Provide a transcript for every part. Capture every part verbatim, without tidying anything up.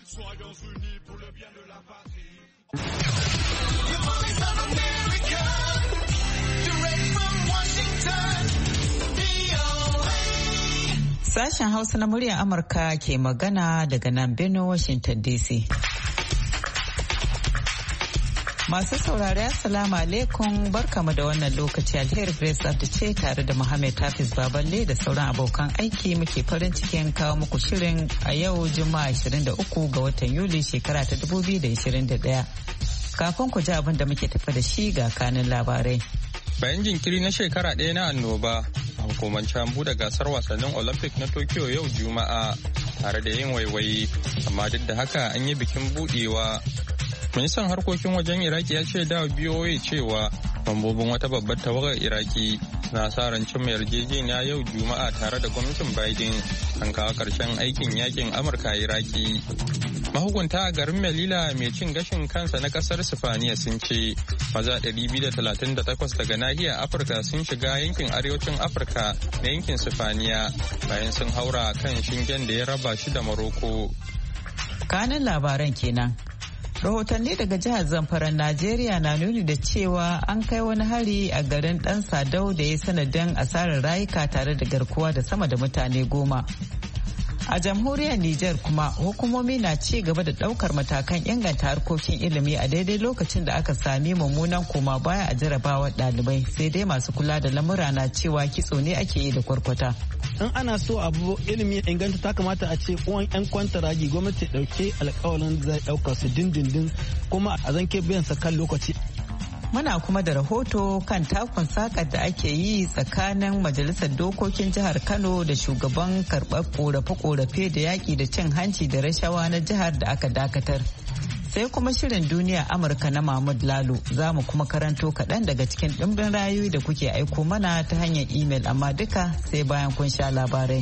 Sashen Hausa na muryar Amurka ke magana daga nan Benue, Washington D C. Masu saurari assalamu alaikum, barkamu da wannan lokaci. Alheri Grace Abdu ce tare da Muhammad Hafiz Baballe da sauran abokan aiki muke farin cikin kawo muku shirin a yau Juma'a ashirin da uku ga watan Yuli shekara ta dubu biyu da ashirin da ɗaya. Kafin ku ji abin da muke tafi da shi ga kanin labarai. Bayan jinkiri na shekara ɗaya na annoba, a hukumance an buɗe gasar wasannin Olympic na Tokyo yau Juma'a tare da yin waiwayi, amma duk da haka an yi bikin buɗewa. Ministan harkokin wajen Iraki ya ce da B O A cewa mambobin wata babbar tawagar Iraki na sa ran cimma yarjejeniya yau Juma'a tare da gwamnatin Biden an kawo ƙarshen aikin yakin Amurka a Iraki. Mahukunta a garin Melilla mai cin gashin kansa na kasar Sifaniya sun ce maza ɗari biyu da talatin da takwas daga nahiyar Afirka sun shiga yankin arewacin Afirka na yankin Sifaniya bayan sun haura kan shingen da ya raba shi da Maroko. Kanin labaran kenan. Rahotanni daga jihar Zamfara Najeriya na nuni da cewa an kai wani hari a garin Dan Sadau da ya sanadin asarar rayuka tare da garkuwa da sama da mutane goma. A jamhuriyar Nijar kuma hukumomi na ci gaba da daukar matakan inganta harkokin ilimi a daidai lokacin da aka sami mummunan koma baya a jarabawar ɗalibai, sai dai masu kula da lamura na cewa kitso ne ake yi da kwarkwata. In ana so abu ilimi inganta ta kamata a ce uwan 'yan kwantaragi gwamnati dauke alkawalin zai dauka su dindindin kuma a zanke biyan sa kan lokaci. Muna kuma da rahoto kan takun sakar da ake yi tsakanin Majalisar Dokokin Jihar Kano da shugaban karɓar korafe-korafe da yaƙi da cin hanci da rashawa na jihar da aka dakatar. Sai kuma shirin duniya Amurka na Mahmud Lalo, za mu kuma karanto kaɗan daga cikin ɗimbin rayoyi da kuke aiko mana ta hanyar imel, amma duka sai bayan kun sha labarai.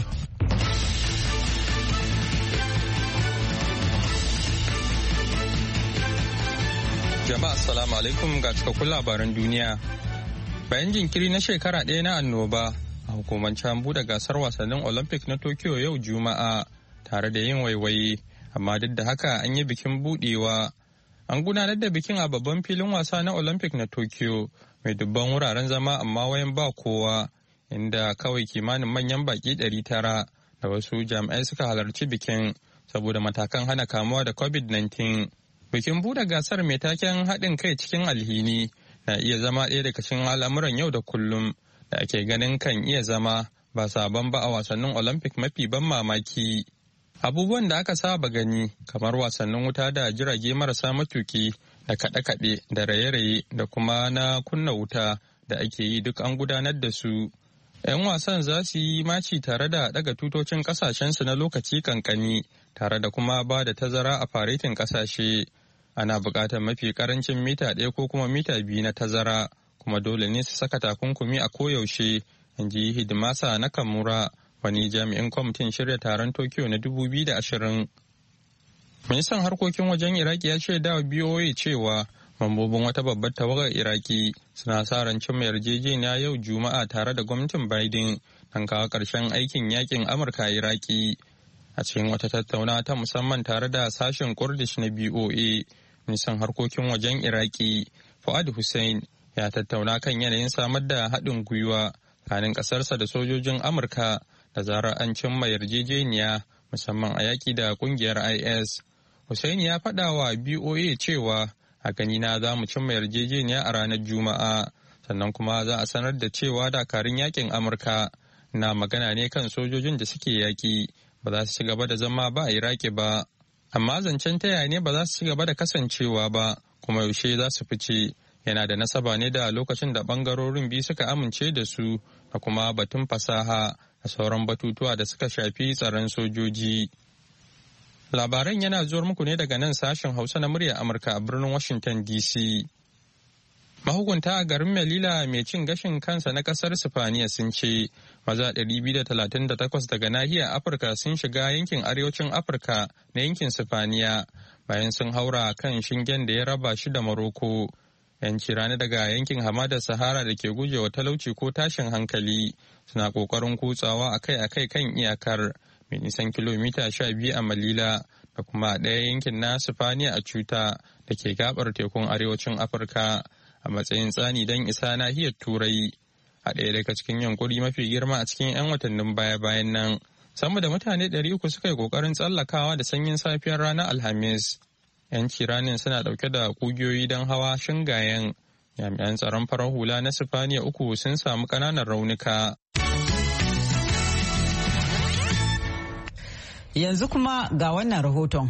Jama'a assalamu alaikum ga cikakkun labaran duniya. Bayan jinkiri na shekara ɗaya na annoba, a hukumance an buɗe gasar wasannin Olympic na Tokyo yau Juma'a tare da yin waiwayi, amma duk da haka an yi bikin buɗewa. An gudanar da bikin a babban filin wasa na Olympic na Tokyo mai dubban wuraren zama amma wayan ba kowa, inda kawai kimanin manyan baki ɗari tara da wasu jami'ai suka halarci bikin saboda matakan hana kamuwa da covid nineteen. Bikin buɗe gasar mai taken haɗin kai cikin alhini na iya zama ɗaya daga cikin al'amuran yau da kullum da ake ganin kan iya zama ba sabon ba a wasannin Olympic mafi ban mamaki. Abubuwan da aka saba gani kamar wasannin wuta da jirage marasa matuki da kaɗe-kaɗe da raye-raye da kuma na kunna wuta da ake yi duk an gudanar da su. 'Yan wasan za su yi maci tare da ɗaga tutocin ƙasashensu na lokaci kankani tare da kuma ba da tazara a faretin ƙasashe. Ana buƙatar mafi ƙarancin mita ɗaya ko kuma mita biyu na tazara, kuma dole ne su saka takunkumi a koyaushe, in ji Hidimasa Nakamura, wani jami'in kwamitin shirya taron Tokyo na dubu biyu da ashirin. Ministan harkokin wajen Iraki ya ce da B O A cewa mambobin wata babbar tawagar Iraki suna sa ran cimma yarjejeniya yau Juma'a tare da gwamnatin Biden don kawo ƙarshen aikin yakin Amurka a Iraki. A cikin wata tattaunawa ta musamman tare da sashen Kurdish na B O A, ministan harkokin wajen Iraki Fuad Hussein ya tattauna kan yanayin samar da haɗin gwiwa tsakanin ƙasarsa da sojojin Amurka da zarar an cimma yarjejeniya musamman a yaƙi da ƙungiyar I S. Hussein ya faɗa wa B O A cewa a ganina za mu cimma yarjejeniya a ranar Juma'a, sannan kuma za a sanar da cewa dakarun yaƙin Amurka na magana ne kan sojojin da suke yaƙi ba za su ci gaba da zama ba a Iraki ba. Amma zancen ta yaya ne ba za su ci gaba da kasancewa ba kuma yaushe za su fice yana da nasaba ne da lokacin da bangarorin biyu suka amince da su da kuma batun fasaha da sauran batutuwa da suka shafi tsaron sojoji. Labaran yana zuwar muku ne daga nan sashen Hausa na muryar Amurka a birnin Washington D C. Mahukunta a garin Melilla mai cin gashin kansa na kasar Sifaniya sun ce maza ɗari biyu da talatin da takwas daga nahiyar Afirka sun shiga yankin arewacin Afirka na yankin Sifaniya bayan sun haura kan shingen da ya raba shi da Maroko. Yanci rana daga yankin hamadar Sahara da ke gujewa talauci ko tashin hankali suna ƙoƙarin kutsawa akai-akai kan iyakar mai nisan kilomita sha biyu a Malila da kuma ɗaya yankin na Sifaniya a Cuta da ke gabar tekun arewacin Afirka a matsayin tsani don isa nahiyar Turai. A ɗaya daga cikin yankuri mafi girma a cikin 'yan watannin baya-bayan nan, sama da mutane ɗari uku suka yi ƙoƙarin tsallakawa da sanyin safiyar ranar Alhamis. 'Yan kiranin suna ɗauke da ƙugiyoyi don hawa shingayen. Jami'an tsaron farar hula na Sifaniya uku sun samu ƙananan raunuka. Yanzu kuma ga wannan rahoton.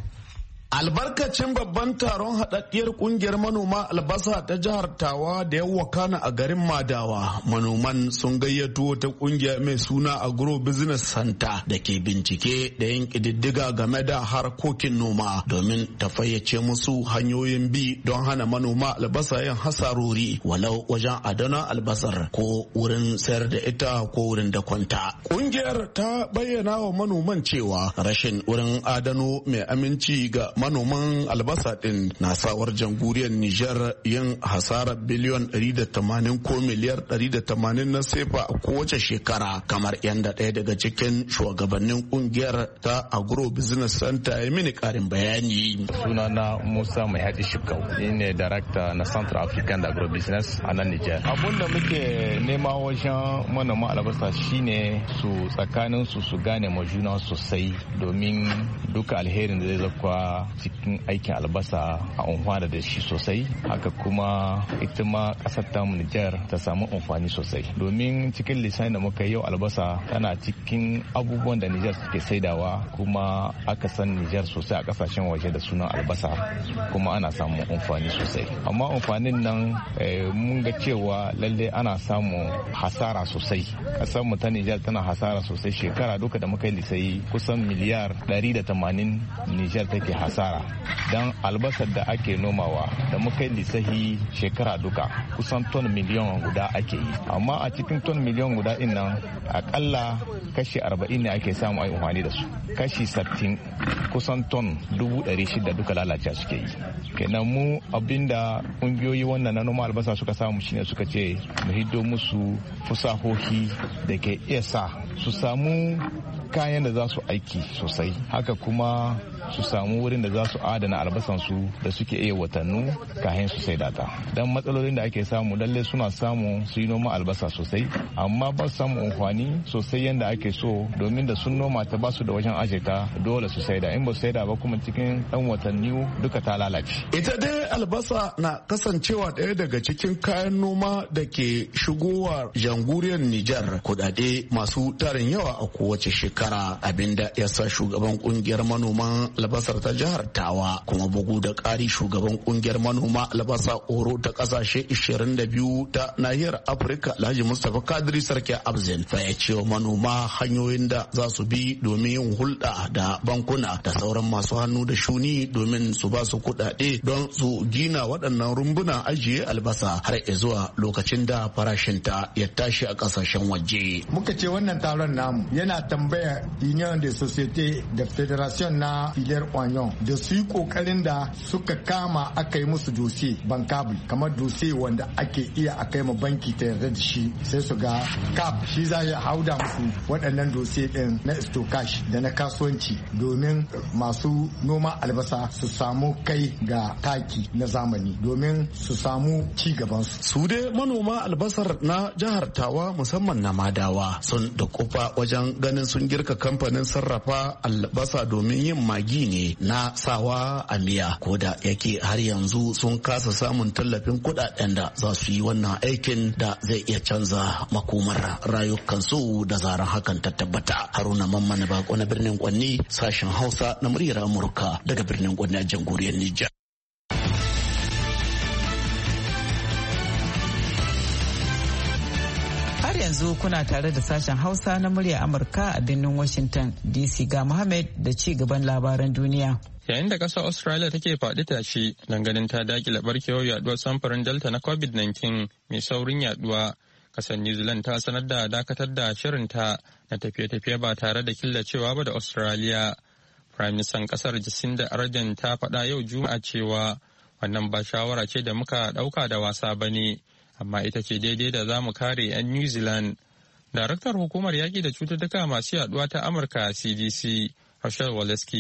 Albarkacin babban taron haɗaɗɗiyar ƙungiyar manoma albasa ta jihar Tawa da ya wakana a garin Madawa, manoman sun gayyato ta ƙungiya mai suna Agro Business Center da ke bincike da yin ƙididdiga game da harkokin noma domin ta fayyace musu hanyoyin bi don hana manoma albasa yin hasarori walau wajen adana albasar ko wurin sayar da ita ko wurin da kwanta. Ƙungiyar ta bayyana wa manoman cewa rashin wurin adano mai aminci ga manoman albasa din na sawar jamhuriyar Nijar yin hasarar biliyon ɗari da tamanin ko miliyar ɗari da tamanin na sefa a kowace shekara, kamar yadda ɗaya daga cikin shugabannin kungiyar ta Agro Business Center ya mini karin bayani. Sunana Musa Mai Haɗi Shikau, ni ne Director na Central African Agro Business a nan Nijar. Abun da muke nema wajen manoma albasa shine su tsakanin su su gane ma juna sosai domin duka alherin da zai zakwa cikin aikin albasa a amfana da shi sosai, haka kuma ita ma kasar ta Nijar ta samu amfani sosai domin cikin lissafi da muka yau albasa tana cikin abubuwan da Nijar suke saidawa, kuma aka san Nijar sosai a kasashen waje da sunan albasa, kuma ana samun amfani sosai. Amma amfanin nan mun ga cewa lalle ana samun hasara sosai. Kasar mu ta Nijar tana hasara sosai, shekara duka da muka yi lissafi kusan miliyar ɗari da tamanin Nijar take hasara don albasar da ake nomawa da muka yi lissahi shekara duka kusan ton miliyan guda ake yi, amma a cikin ton miliyan guda din nan akalla kashi arba'in ne ake samu a amfani da su, kashi sattin kusan ton dubu ɗari shida duka lalace suke yi. Kenan mu abinda ƙungiyoyi wannan na noma albasa suka samu shine suka ce mu hiddo musu fusahohi da ke iya sa su samu kayan da za su aiki sosai, haka kuma su samu wurin da za su adana albasansu da suke iya watannu kayan su sai data. Dan matsalolin da ake samu lalle suna samu su yi noma albasa sosai, amma ba su samu amfani sosai yadda ake so domin da sun noma ta ba su da wajen aje ta dole su saida, in ba su saida ba kuma cikin dan watanni duka ta lalace. Ita dai albasa na kasancewa ɗaya daga cikin kayan noma da ke shigowa jamhuriyar Nijar kudade masu tarin yawa a kowace shekara, abinda ya sa shugaban kungiyar manoman albasar ta jihar Tawa kuma bugu da ƙari shugaban kungiyar manoma albasa oro ta kasashe ishirin da biyu ta nahiyar Afirka Alhaji Mustapha Kadiri Sarki Abzin fa ya ce wa manoma hanyoyin da za su bi domin yin hulɗa da bankuna da sauran masu hannu da shuni domin su ba su kuɗaɗe don su gina waɗannan rumbunan ajiye albasa har zuwa lokacin da farashinta ya tashi a ƙasashen waje. Muka ce wannan taron namu yana tambaya Union de Société de Fédération na Filer Oignon da su yi kokarin da suka kama aka yi musu dosiye bankable, kamar dosiye wanda ake iya a kai ma banki ta yarda da shi, sai su ga cap shi za ya hauda musu waɗannan dosiye din na stockage da na kasuwanci domin masu noma albasa su samu kai ga taki na zamani domin su samu ci gaban su. Su dai manoma albasar na jihar Tawa musamman na Madawa sun da kufa wajen ganin sun girka kamfanin sarrafa albasa domin yin magi ne na sawa a miya, ko da yake har yanzu sun kasa samun tallafin kudaden da za su yi wannan aikin da zai iya canza makomar rayukansu da zaran hakan ta tabbata. Haruna Mamman Bako na birnin Kwanni, sashen Hausa na muryar Amurka daga birnin Kwanni a jamhuriyar Nijar. Har yanzu kuna tare da sashen Hausa na murya Amurka a birnin Washington D C ga Muhammad da ci gaban labaran duniya. Yayin da ƙasar Australia take faɗi tashi ganin ta dakile barkewar yaduwar samfurin Delta na covid nineteen mai saurin yaduwa, ƙasar New Zealand ta sanar da dakatar da shirinta na tafiye-tafiye ba tare da killacewa ba da Australia. Prime Minister ƙasar Jacinda Ardern ta faɗa yau Juma'a cewa wannan ba shawara ce da muka ɗauka da wasa ba ne, amma ita ce daidai da za mu kare 'yan New Zealand. Daraktar hukumar yaƙi da cututtuka masu yaduwa ta Amurka C D C, Rochelle Walensky,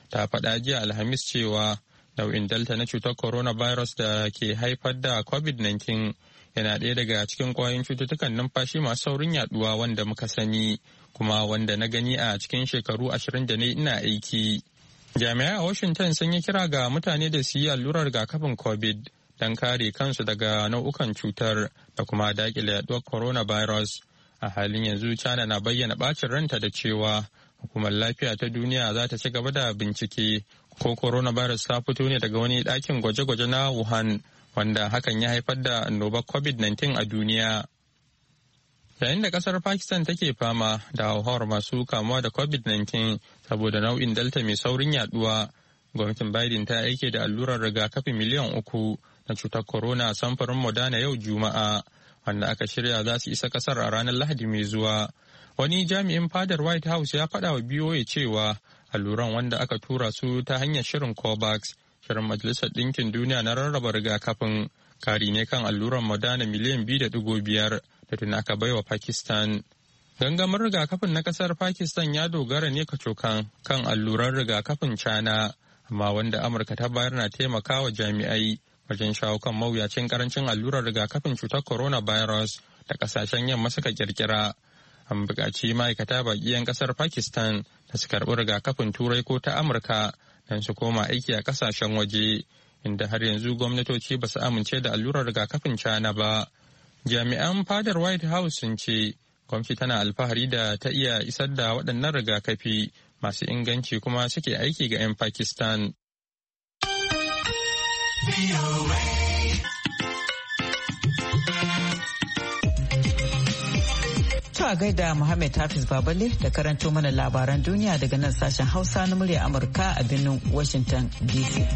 ta faɗa jiya Alhamis cewa nau'in Delta na cutar coronavirus da ke haifar da covid nineteen yana ɗaya daga cikin ƙwayoyin cututtukan numfashi masu saurin yaduwa wanda muka sani kuma wanda na gani a cikin shekaru ashirin da ne ina aiki. Jami'ai a Washington sun yi kira ga mutane da su yi allurar rigakafin COVID don kare kansu daga nau'ukan cutar da kuma daƙile yaduwar coronavirus. A halin yanzu China na bayyana ɓacin ranta da cewa hukumar lafiya ta duniya za ta ci gaba da bincike ko coronavirus ta fito ne daga wani ɗakin gwaje-gwaje na Wuhan, wanda hakan ya haifar da annobar covid nineteen a duniya. Yayin da kasar Pakistan take fama da hauhawar masu kamuwa da covid nineteen saboda nau'in Delta mai saurin yaduwa, gwamnatin Biden ta aike da allurar rigakafi miliyan uku na cutar corona samfurin Moderna yau Juma'a, wanda aka shirya za su isa kasar a ranar Lahadi mai zuwa. Wani jami'in fadar White House ya faɗa wa B O A cewa alluran wanda aka tura su ta hanyar shirin COVAX, shirin Majalisar Ɗinkin Duniya na rarraba rigakafin, kari ne kan alluran Moderna miliyan biyu da ɗigo biyar da tuni aka baiwa Pakistan. Gangamin rigakafin na kasar Pakistan ya dogara ne kacokan kan alluran rigakafin China, amma wanda Amurka ta bayar na taimakawa jami'ai wajen shawo kan mawuyacin karancin allurar rigakafin cutar coronavirus da kasashen yamma suka kirkira. An buƙaci ma'aikata baƙi 'yan ƙasar Pakistan da su karɓi rigakafin Turai ko ta Amurka don su koma aiki a ƙasashen waje, inda har yanzu gwamnatoci ba su amince da allurar rigakafin China ba. Jami'an fadar White House sun ce gwamnati tana alfahari da ta iya isar da waɗannan rigakafi masu inganci kuma suke aiki ga 'yan Pakistan. To a gaida Muhammad Hafiz Baballe da karanto mana labaran duniya daga nan sashen Hausa na murya Amurka a birnin Washington D C.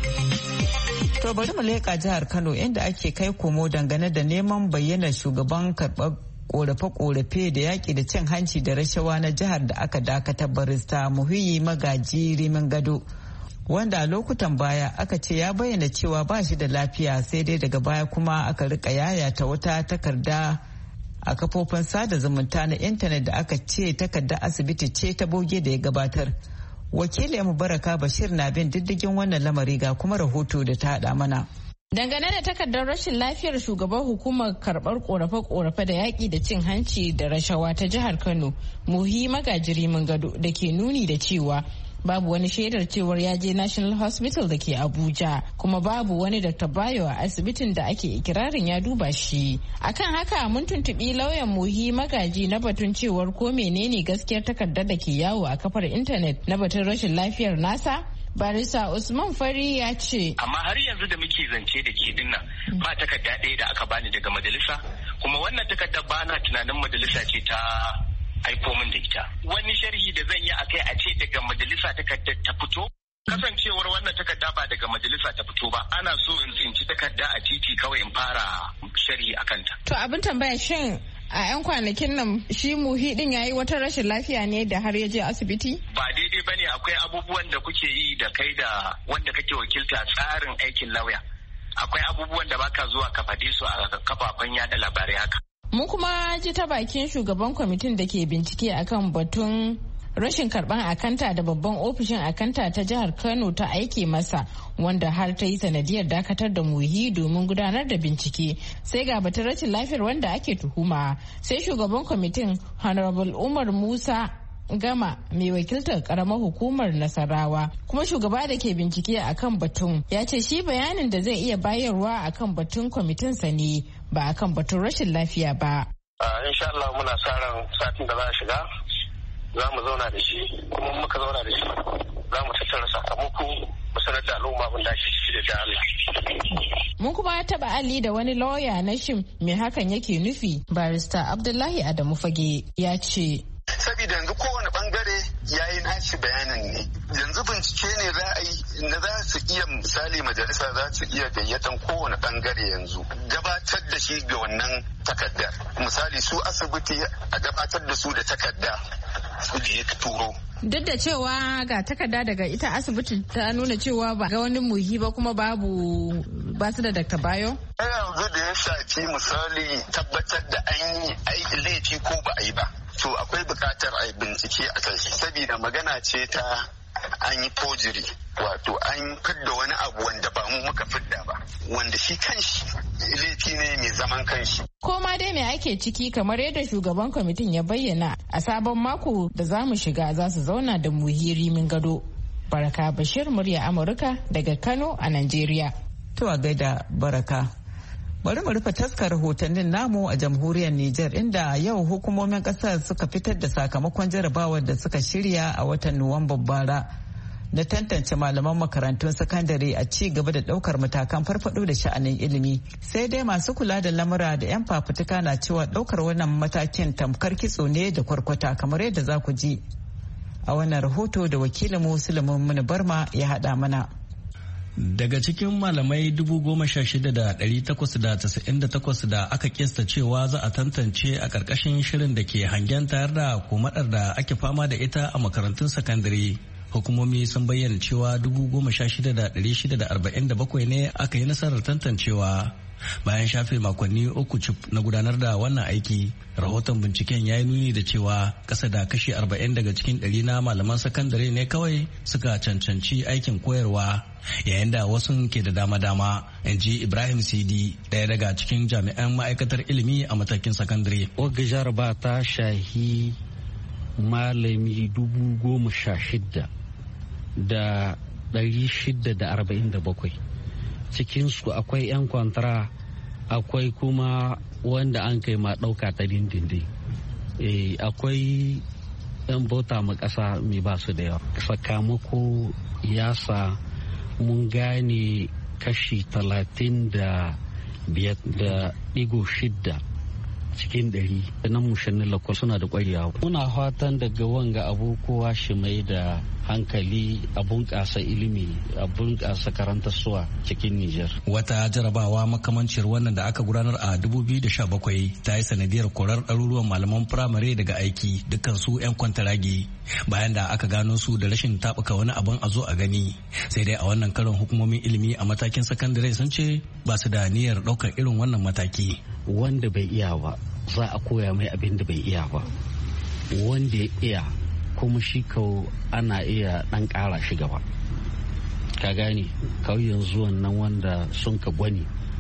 To bari mu leƙa jihar Kano inda ake kai komo dangane da neman bayyana shugaban karɓar korafe-korafe da yaƙi da cin hanci da rashawa na jihar da aka dakatar barista Muhiyyi Magaji Rimin Gado, wanda a lokutan baya aka ce ya bayyana cewa ba shi da lafiya, sai dai daga baya kuma aka rika yayata wata takarda a kafofin sada zumunta na intanet da aka ce takardar asibiti ce ta boge da ya gabatar. Wakilin Mubaraka Bashir na bin diddigin wannan lamari ga kuma rahoto da ta haɗa mana. Dangane da takardar rashin lafiyar shugaban hukumar karɓar ƙorafe-ƙorafe da yaƙi da cin hanci da rashawa ta jihar Kano, Muhi Magajiri Gado, da ke nuni da cewa babu wani shaidar cewar ya je National Hospital da ke Abuja, kuma babu wani Doctor Bayo a asibitin da ake ikirarin ya duba shi. Akan haka mun tuntuɓi lauyan Muhi Magaji na batun cewar ko menene gaskiyar takardar da ke yawo a kafar intanet na batun rashin lafiyar nasa. Barisa Usman Fari ya ce, amma har yanzu da muke zance da ke dinnan ba takarda ɗaya da aka bani daga majalisa, kuma wannan takardar ba na tunanin majalisa ce ta aiko min da ita. Wani sharhi da zan yi a kai a ce daga majalisa takardar ta fito? Kasancewar wannan takarda ba daga majalisa ta fito ba, ana so in tsinci takarda a titi kawai in fara sharhi a kanta. To abin tambaya, shin a 'yan kwanakin nan shi Muhi din yayi wata rashin lafiya ne da har ya je asibiti? Ba daidai bane, akwai abubuwan da kuke yi da kai da wanda kake wakilta tsarin aikin lauya. Akwai abubuwan da baka zuwa ka faɗe su a kafafen yada labarai haka. Mun kuma ji ta bakin shugaban kwamitin da ke bincike akan batun rashin karban akanta da babban ofishin akanta ta jihar Kano ta aike masa, wanda har ta yi sanadiyar dakatar da Muhi domin gudanar da bincike. Sai ga batun rashin lafiyar wanda ake tuhuma. Sai shugaban kwamitin Honorable Umar Musa Gama, mai wakiltar karamar hukumar Nasarawa kuma shugaba da ke bincike akan batun, ya ce shi bayanin da zai iya bayarwa akan batun kwamitinsa ne, ba akan batun rashin lafiya ba. Insha Allah muna sa ran satin da za a shiga za mu zauna da shi, kuma muka zauna da shi za mu tattara sakamako mu sanar da al'umma abin da ake ciki da Allah. Mun kuma taba Ali da wani lauya na shin me hakan yake nufi. Barista Abdullahi Adamu Fage ya ce, saboda yanzu kowane bangare ya yi nashi bayanin ne, yanzu bincike ne za a yi na za su iya, misali majalisa za su iya gayyatan kowane bangare yanzu gabatar da shi ga wannan takardar. Misali su asibiti a gabatar da su da takarda su da ya turo. Duk da cewa ga takarda daga ita asibiti ta nuna cewa ba ga wani Muhi ba kuma babu ba su da Doctor Bayo? Yanzu da ya shafi misali tabbatar da an yi aiki laifi ko ba a yi ba. To akwai bukatar a bincike a kai, saboda magana ce ta an yi forgery, wato an fidda wani abu wanda ba mu muka fidda ba, wanda shi kanshi laifi ne mai zaman kanshi. Koma dai me ake ciki, kamar yadda shugaban kwamitin ya bayyana, a sabon mako da za mu shiga za su zauna da muhiri min gado. Baraka Bashir, murya Amurka daga Kano a Najeriya. To a gaida Baraka. Bari mu rufe taskar rahotannin namu a jamhuriyar Nijar, inda yau hukumomin kasar suka fitar da sakamakon jarabawar da suka shirya a watan Nuwamban bara na tantance malaman makarantun sakandare a ci gaba da daukar matakan farfado da sha'anin ilimi. Sai dai masu kula da lamura da 'yan fafutuka na cewa daukar wannan matakin tamkar kitso ne da kwarkwata, kamar yadda za ku ji a wannan rahoto da wakilinmu Sulaiman Muni Barma ya haɗa mana. Daga cikin malamai dubu goma sha shida da ɗari takwas da tasa'in da takwas da aka kista cewa za a tantance a ƙarƙashin shirin da ke hangen tayar da komadar da ake fama da ita a makarantun sakandare. Hukumomi sun bayyana cewa dubu goma sha shida da ɗari shida da arba'in da bakwai ne aka yi nasarar tantancewa. Bayan shafe makonni uku cif na gudanar da wannan aiki, rahoton binciken ya yi nuni da cewa ƙasa da kashi arba'in daga cikin ɗari na malaman sakandare ne kawai suka cancanci aikin koyarwa, yayin da wasu ke da dama-dama, in ji Ibrahim Sidi, ɗaya daga cikin jami'an ma'aikatar ilimi a matakin sakandare. Ogajar ba ta shahi malami dubu goma sha shida da ɗari shida da arba'in da bakwai. Cikinsu akwai 'yan kwantara, akwai kuma wanda an kai ma ɗauka ta dindindin, e, akwai 'yan bauta ma ƙasa mai ba su da yawa. Sakamako ya sa mun gane kashi talatin da biyar da ɗigo shidda cikin ɗari na mushannin lakwal suna da ƙwarewa. Muna fatan daga wanga abu kowa shi mai da hankali a bunƙasa ilimi, a bunƙasa karantarsuwa cikin Nijar. Wata jarabawa makamancin wannan da aka gudanar a dubu biyu da sha bakwai ta yi sanadiyar korar ɗaruruwan malaman firamare daga aiki, dukkan su 'yan kwantaragi, bayan da aka gano su da rashin taɓuka wani abin a zo a gani. Sai dai a wannan karon hukumomin ilimi a matakin sakandare sun ce ba su da niyyar ɗaukar irin wannan mataki. Wanda bai iya ba za a koya mai abin da bai iya ba, wanda ya iya kuma shi kawo ana iya ɗan ƙara shi gaba. Ka gane kawai yanzu wannan wanda sun ka gwani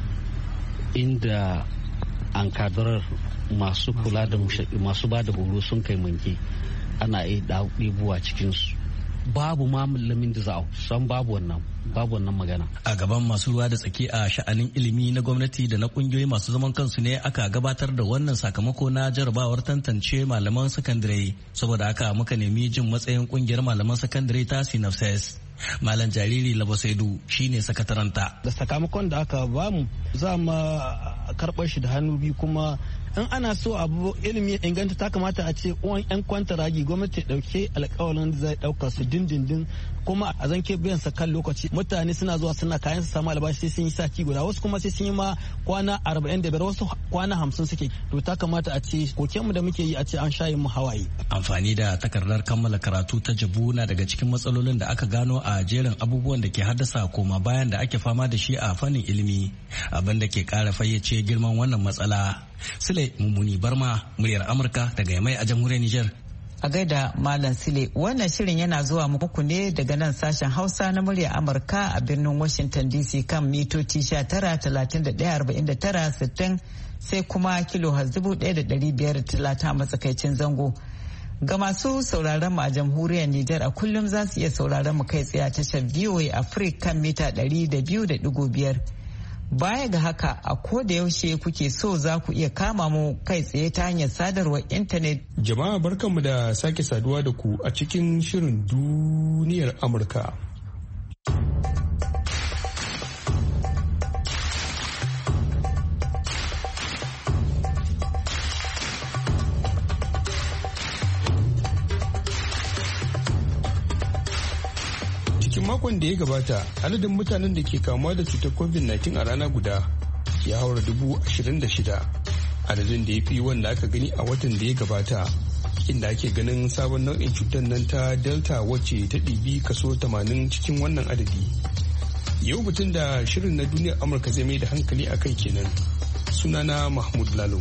inda an kadarar masu kula da masu ba da horo sun kai manke, ana iya ɗibuwa cikinsu. Babu ma malamin da za a san babu wannan babu wannan magana. A gaban masu ruwa da tsaki a sha'anin ilimi na gwamnati da na kungiyoyi masu zaman kansu ne aka gabatar da wannan sakamako na jarabawar tantance malaman sakandare. Saboda haka muka nemi jin matsayin kungiyar malaman sakandare ta Sinapses. Malam Jariri Labasaidu shine sakataranta. Da sakamakon da aka bamu za mu karɓar shi da hannu biyu, kuma in ana so abu ilimi inganta ta kamata a ce uwan 'yan kwantaragi gwamnati dauke alkawalin da zai dauka su dindindin, kuma a zanke biyan sa kan lokaci. Mutane suna zuwa suna kayan su samu albashi sai sun yi sati guda, wasu kuma sai sun yi ma kwana arba'in da biyar, wasu kwana hamsin suke. To ta kamata a ce kokenmu da muke yi a ce an shayi mu hawaye. Amfani da takardar kammala karatu ta jabu na daga cikin matsalolin da aka gano a jerin abubuwan da ke haddasa koma bayan da ake fama da shi a fannin ilimi, abin da ke kara fayyace girman wannan matsala. Sule Mummuni Barma, muryar Amurka daga Yamai a jamhuriyar Nijar. A gaida Malam Sule, wannan shirin yana zuwa muku ne daga nan sashen Hausa na muryar Amurka a birnin Washington D C kan mitoci sha tara talatin da ɗaya arba'in da tara sittin sai kuma kilo dubu ɗaya da ɗari biyar talata matsakaicin zango. Ga masu sauraron mu a jamhuriyar Nijar a kullum za su iya sauraron mu kai tsaye a tashar V O A Africa kan mita ɗari da biyu da ɗigo biyar. Baya ga haka a ko da yaushe kuke so za ku iya kama mu kai tsaye ta hanyar sadarwar intanet. Jama'a barkanmu da sake saduwa da ku a cikin shirin duniyar Amurka. Makon da ya gabata adadin mutanen da ke kamuwa da cutar covid nineteen a rana guda ya haura dubu ashirin da shida, adadin da ya fi wanda aka gani a watan da ya gabata, inda ake ganin sabon nau'in cutar nan ta delta wacce ta ɗibi kaso tamanin cikin wannan adadi. Yau batun da shirin na duniyar Amurka zai mai da hankali a kai kenan. Sunana Mahmud Lalo.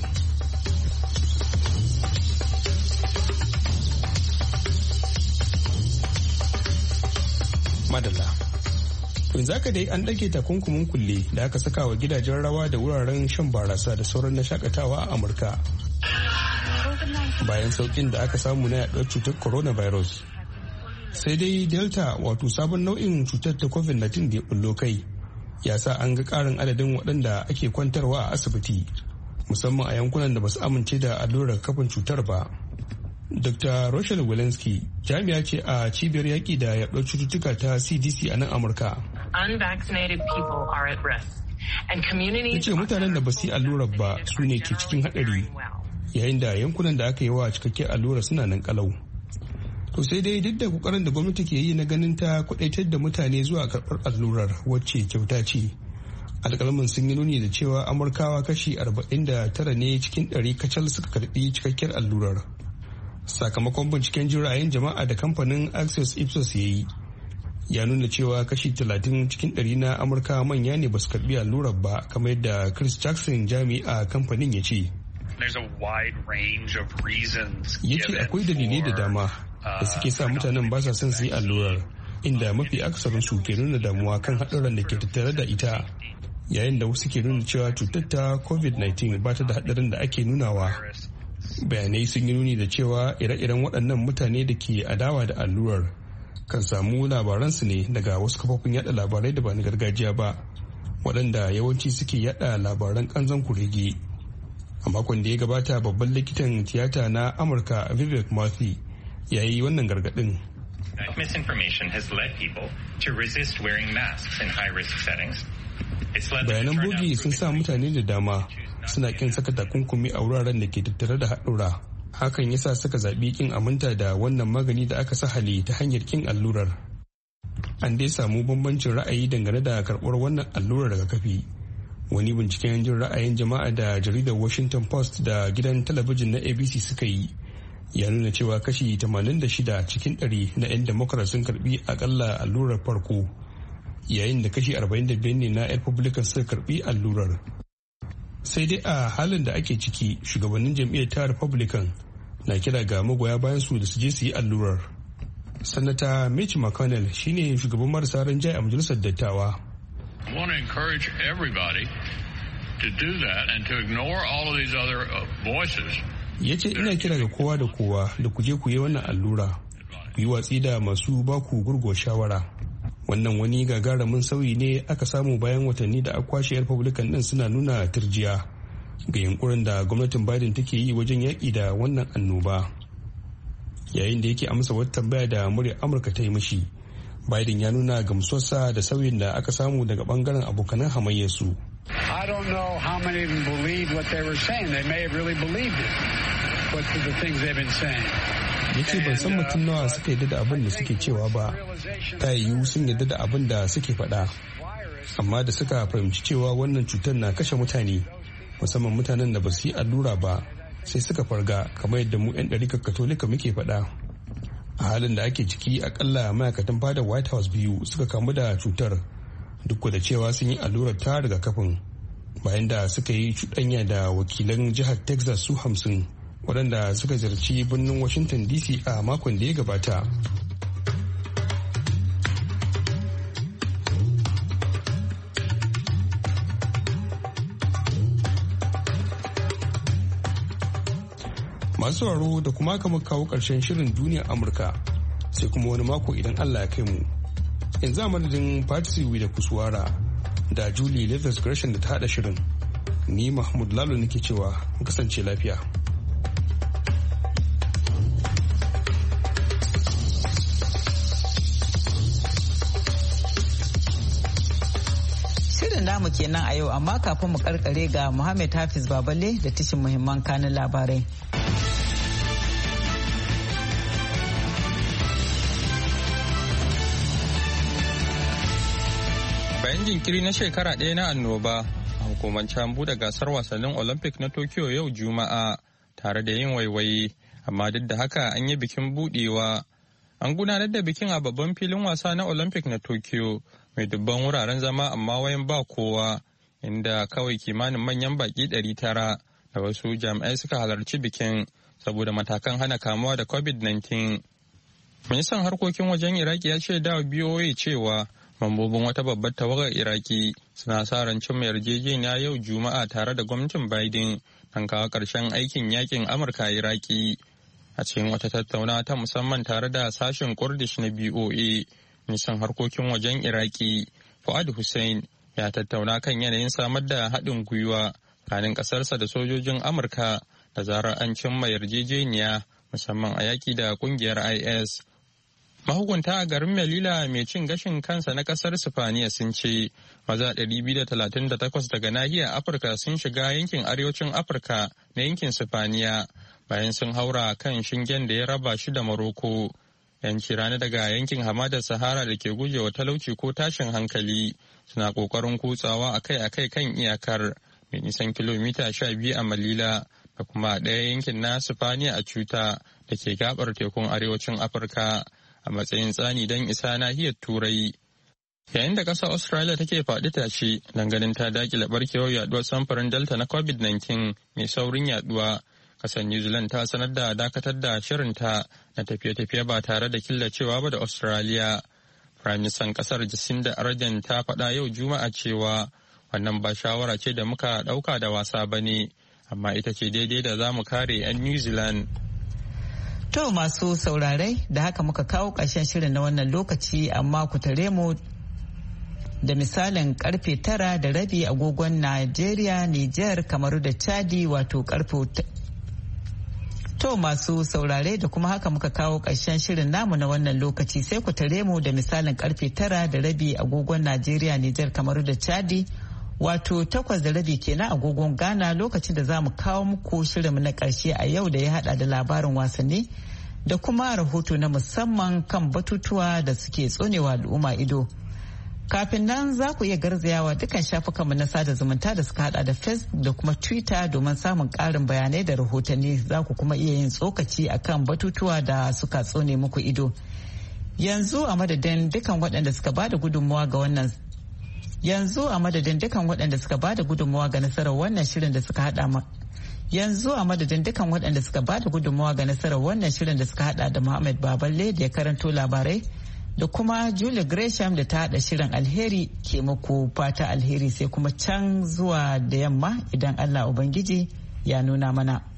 madalla. Yanzu haka dai an ɗage takunkumin kulle da aka saka wa gidajen rawa da wuraren shan barasa da sauran na shakatawa a Amurka. Bayan saukin da aka samu na yaɗuwar cutar coronavirus. Sai dai Delta wato sabon nau'in cutar ta covid nineteen da ya bullo kai ya sa an ga ƙarin adadin waɗanda ake kwantarwa a asibiti musamman a yankunan da ba su amince da allurar kafin cutar ba. Dokta Rochelle Walensky jami'a ce a cibiyar yaƙi da yaɗuwar cututtuka ta C D C a nan Amurka. Unvaccinated people are at risk and communities. Yace mutanen da ba su yi allurar ba su ne ke cikin haɗari yayin da yankunan da aka yi wa cikakken allura suna nan kalau. To sai dai duk da kokarin da gwamnati ke yi na ganin ta kwadaitar da mutane zuwa karɓar allurar wacce kyauta ce. Alƙalman sun yi nuni da cewa Amurkawa kashi arba'in da tara ne cikin ɗari kacal suka karɓi cikakkiyar allurar. Sakamakon binciken jin ra'ayin jama'a da kamfanin Access Ipsos ya yi ya nuna cewa kashi talatin cikin ɗari na Amurka manya ne ba su karɓi allurar ba kamar yadda Chris Jackson jami'a kamfanin ya ce. Ya ce akwai dalilai da dama da suke sa mutanen ba sa son su yi allurar inda mafi aksarin su ke nuna damuwa kan haɗuran da ke tattare da ita yayin da wasu ke nuna cewa cutar ta covid nineteen ba ta da haɗarin da ake nunawa. Bayanai sun yi nuni da cewa ire-iren waɗannan mutane da ke adawa da allurar kan samu labaransu ne daga wasu kafofin yada labarai da ba na gargajiya ba waɗanda yawanci suke yada labaran kanzon kurege. A makon da ya gabata babban likitan tiyata na Amurka Vivek Murthy ya yi wannan gargaɗin. Bayanan bogi sun sa mutane da dama suna kin saka takunkumi a wuraren da ke tattare da haɗura. Hakan yasa suka zaɓi kin aminta da wannan magani da aka sahale ta hanyar kin allurar. An dai samu bambancin ra'ayi dangane da karɓar wannan allurar rigakafi. Wani binciken jin ra'ayin jama'a da jaridar Washington Post da gidan talabijin na A B C suka yi ya nuna cewa kashi tamanin da shida cikin ɗari na 'yan Democrat sun karɓi akalla allurar farko yayin da kashi arba'in da biyar ne na 'yan Republican suka karɓi allurar. Sai dai a halin da ake ciki shugabannin jam'iyyar ta Republican na kira ga magoya bayan su da su je su yi allurar. Sanata Mitch McConnell shine shugaban marasa rinjaye a majalisar dattawa. I want to encourage everybody to do that and to ignore all of these other uh, voices. Ya ce ina kira ga kowa da kowa da ku je ku yi wannan allura, ku yi watsi da masu baku gurgo shawara. Wannan wani gagarumin sauyi ne aka samu bayan watanni da aka kwashe Republican din suna nuna turjiya ga yankurin da gwamnatin Biden take yi wajen yaƙi da wannan annoba. Yayin da yake amsa wata tambaya da muryar Amurka ta yi mishi, Biden ya nuna gamsuwarsa da sauyin da aka samu daga bangaren abokanan hamayyarsu. I don't know how many of them believed what they were saying. They may have really believed it, but the things they've been saying. Ya ce ban san mutum nawa suka yarda da abin da suke cewa ba, ta yiwu sun yarda da abin da suke faɗa. Amma da suka fahimci cewa wannan cutar na kashe mutane, musamman mutanen da ba su yi allura ba, sai suka farga kamar yadda mu 'yan ɗarikar Katolika muke faɗa. A halin da ake ciki akalla ma'aikatan fadar White House biyu suka kamu da cutar duk da cewa sun yi allurar ta rigakafin bayan da suka yi cuɗanya da wakilan jihar Texas su hamsin waɗanda suka ziyarci birnin Washington D C a makon da ya gabata. Masu sauraro da kuma aka kawo ƙarshen shirin duniyar Amurka sai kuma wani mako idan Allah ya kai mu. Yanzu a madadin Patsy da Kuswara da Julie Leathers Gresham da ta haɗa shirin. Ni Mahmud Lalo nake cewa kasance lafiya. Shirin namu kenan a yau amma kafin mu karkare ga Muhammad Hafiz Baballe da tashin muhimman kanin labarai. Bayan jinkiri na shekara ɗaya na annoba, a hukumance an buɗe gasar wasannin Olympic na Tokyo yau Juma'a tare da yin waiwayi, amma duk da haka an yi bikin buɗewa. An gudanar da bikin a babban filin wasa na Olympic na Tokyo mai dubban wuraren zama amma wayan ba kowa, inda kawai kimanin manyan baki ɗari tara da wasu jami'ai suka halarci bikin saboda matakan hana kamuwa da covid nineteen. Ministan harkokin wajen Iraki ya ce da B O A cewa mambobin wata babbar tawagar Iraki suna sa ran cimma yarjejeniya yau Juma'a tare da gwamnatin Biden kan kawo ƙarshen aikin yakin Amurka a Iraki. A cikin wata tattaunawa ta musamman tare da sashen Kurdish na B O A, ministan harkokin wajen Iraki Fuad Hussein ya tattauna kan yanayin samar da haɗin gwiwa tsakanin ƙasarsa da sojojin Amurka da zarar an cimma yarjejeniya musamman a yaƙi da ƙungiyar I S. Mahukunta a garin Melilla mai cin gashin kansa na kasar Sifaniya sun ce maza ɗari biyu da talatin da takwas daga nahiyar Afirka sun shiga yankin arewacin Afirka na yankin Sifaniya bayan sun haura kan shingen da ya raba shi da Maroko. Yanci rana daga yankin hamadar Sahara da ke gujewa talauci ko tashin hankali suna ƙoƙarin kutsawa akai-akai kan iyakar mai nisan kilomita sha biyu a Malila da kuma ɗaya yankin na Sifaniya a Cuta da ke gabar tekun arewacin Afirka. A matsayin tsani don isa nahiyar Turai. Yayin da ƙasar Australia take faɗi tashi ganin ta dakile barkewar yaduwar samfurin Delta na COVID nineteen mai saurin yaduwa, ƙasar New Zealand ta sanar da dakatar da shirinta na tafiye-tafiye ba tare da killacewa ba da Australia. Firaministan ƙasar Jacinda Ardern ta faɗa yau Juma'a cewa wannan ba shawara ce da muka ɗauka da wasa ba ne, amma ita ce daidai da za mu kare 'yan New Zealand. To masu saurare da haka muka kawo ƙarshen shirin na wannan lokaci, amma ku tare mu da misalin karfe tara da rabi agogon Najeriya, Nijar, Kamaru da Chadi wato karfe To masu saurare da kuma haka muka kawo ƙarshen shirin namu na wannan lokaci, sai ku tare mu da misalin karfe tara da rabi agogon Najeriya, Nijar, Kamaru da Chadi wato takwas da rabi kenan agogon Ghana, lokacin da za mu kawo muku shirin na ƙarshe a yau da ya hada da labarin wasanni da kuma rahoto na musamman kan batutuwa da suke tsonewa al'umma ido. Kafin nan za ku iya garzayawa dukkan shafukanmu na sada zumunta da suka hada da Facebook da kuma Twitter domin samun ƙarin bayanai da rahotanni. Za ku kuma iya yin tsokaci akan batutuwa da suka tsone muku ido. Yanzu a madadin dukkan waɗanda suka bada gudunmawa ga wannan yanzu a madadin dukkan waɗanda suka bada gudunmawa ga nasarar wannan shirin da suka hada ma yanzu a madadin dukkan waɗanda suka bada gudunmawa ga nasarar wannan shirin da suka hada da Muhammad Baballe da ya karanto labarai da kuma Julie Gresham da ta hada shirin. Alheri ke muku fata alheri sai kuma can zuwa da yamma idan Allah Ubangiji ya nuna mana.